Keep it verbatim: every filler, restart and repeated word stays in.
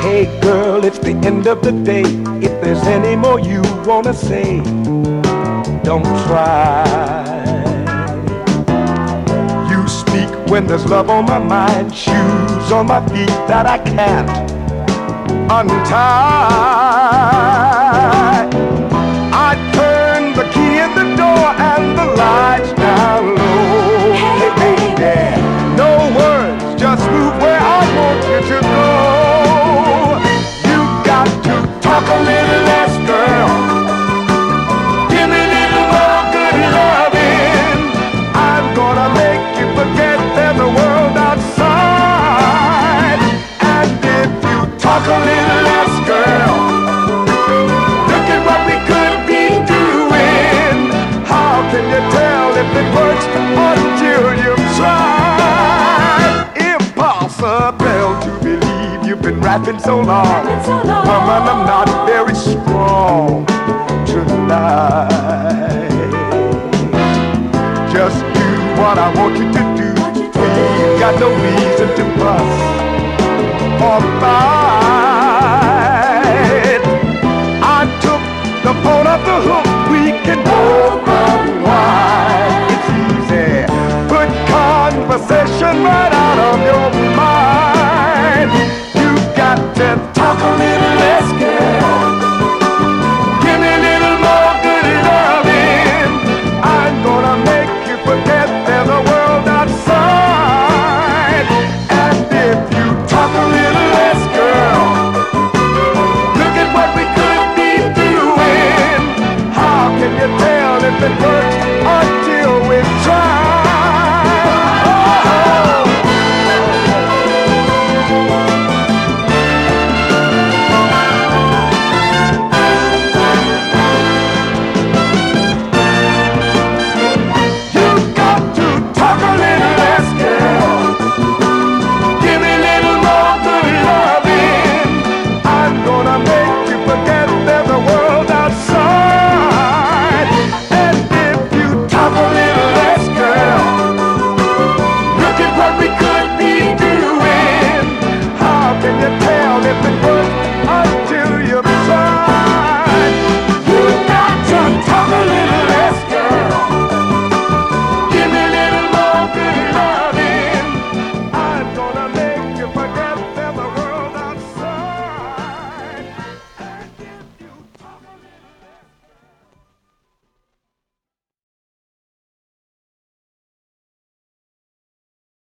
Hey girl, it's the end of the day. If there's any more you wanna say, don't try. You speak when there's love on my mind, shoes on my feet that I can't untie. I turn the key in the door and the lights down low. Hey baby, no words, just move where I want you to go. You got to talk a little less, girl. Give me a little more good loving. I'm gonna make you forget there's a world outside. And if you talk a little less, girl, look at what we could be doing. How can you tell if it works until you've tried? Impossible to believe you've been rapping so long. Woman, I'm not very strong tonight. Just do what I want you to do. We got no reason to fuss or fight.